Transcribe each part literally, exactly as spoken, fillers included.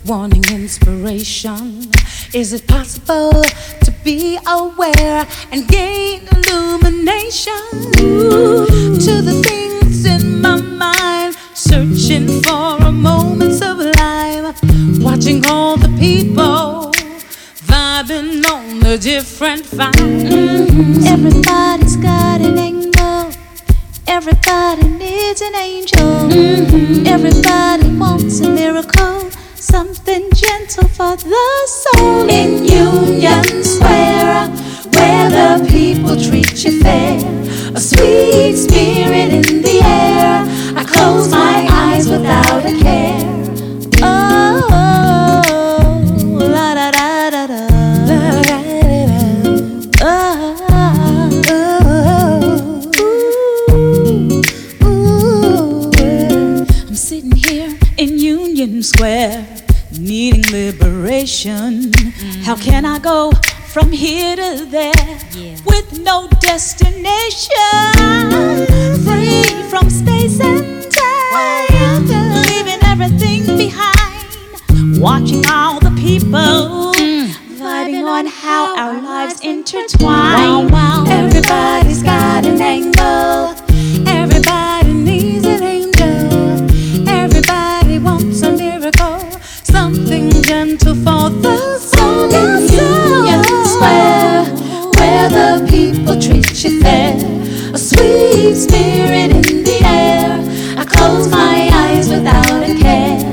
wanting inspiration. Is it possible to be aware and gain illumination to the things in my mind? Searching for a moment sublime, watching all the people vibing on the different vibes. Mm-hmm. Everybody's got an angle. Everybody needs an angel. Mm-hmm. Everybody wants a miracle, something gentle for the soul. In Union Square, where the people treat you fair, a sweet spirit in the air. I close my eyes without a care. Oh, la da da da da, la da da da. Oh, ooh, ooh. I'm sitting here in Union Square, needing liberation. Mm. How can I go from here to there, yeah, with no destination? Free from space and time, leaving everything behind, watching all the people, mm, vibing on how our lives intertwine. Wow, wow. Everybody's got an angle. Everybody needs an angel. Everybody wants a miracle, something gentle for the soul. In Union Square, where the people treat you fair, a sweet spirit in the air. I close my eyes without a care.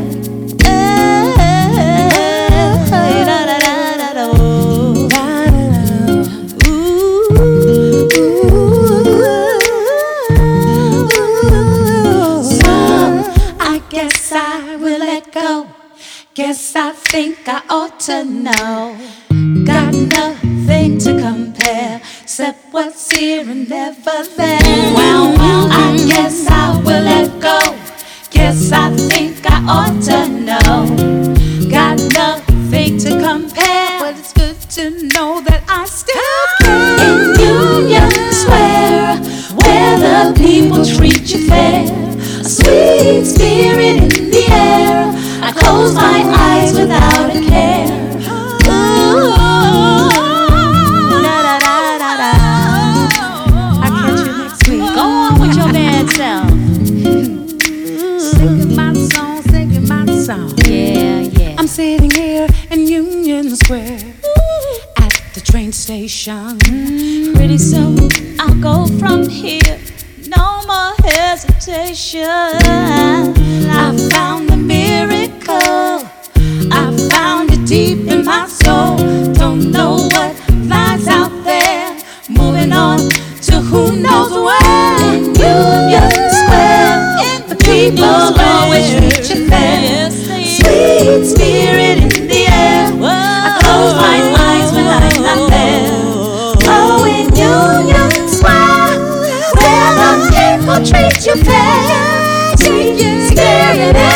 Guess I think I ought to know. Got nothing to compare except what's here and never there. Wow, wow. I guess I will let go. Guess I think I ought to know. Got nothing to compare, but it's good to know that I still care. In Union Square, where the people treat you fair, a sweet spirit in the air. I close my eyes without a care. Ooh, da da da da da. I'll catch you next week. Go on with your bad self. Singing my song, singing my song. Yeah, yeah. I'm sitting here in Union Square at the train station. Mm, pretty soon I'll go from here, no more hesitation. I found the miracle, I found it deep in my soul. Don't know what lies out there, moving on to who knows where. in Union Square, the people always treat you fair, sweet spirit in the air. I close my eyes when I'm not there. Oh, in Union Square, where the people treat you fair, sweet spirit in the air.